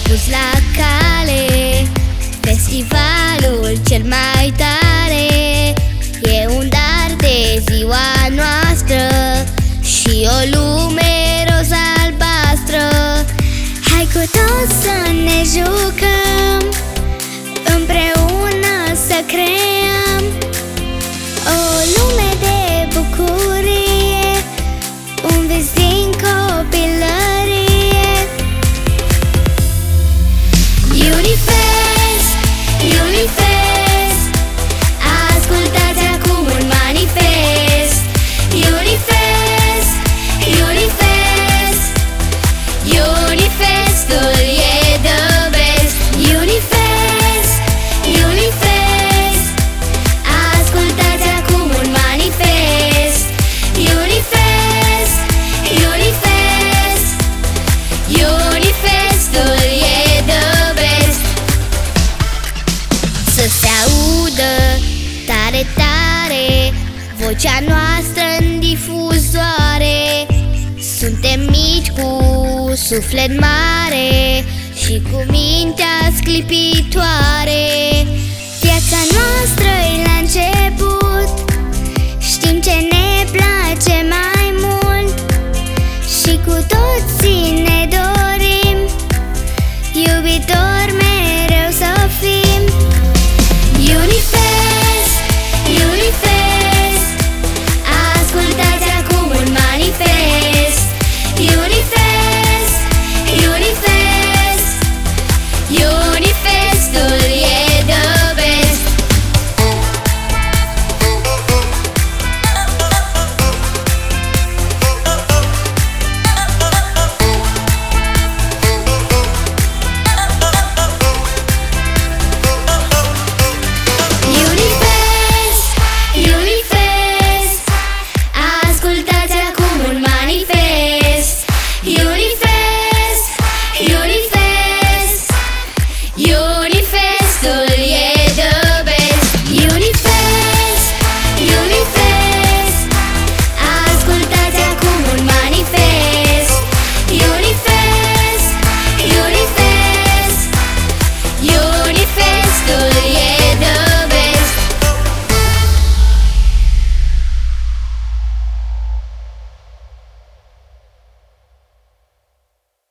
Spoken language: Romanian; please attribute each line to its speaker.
Speaker 1: pus la cale festivalul cel mai tare. E un dar de ziua noastră și o lume roz-albastră. Hai cu toți să ne jucăm, împreună să creăm o lume de bucurie, un vis din copilărie. Unifest, Unifest, ascultați acum un manifest. Unifest, Unifest, Unifestul e the best. Unifest, Unifest, ascultați acum un manifest. Unifest, Unifest, Unifestul e the best. Să se audă tare, tare vocea noastră în difuzoare. Suntem mici cu suflet mare și cu mintea sclipitoare. Viața noastră-i la început, știm ce ne place mai mult și cu toții ne dorim iubitori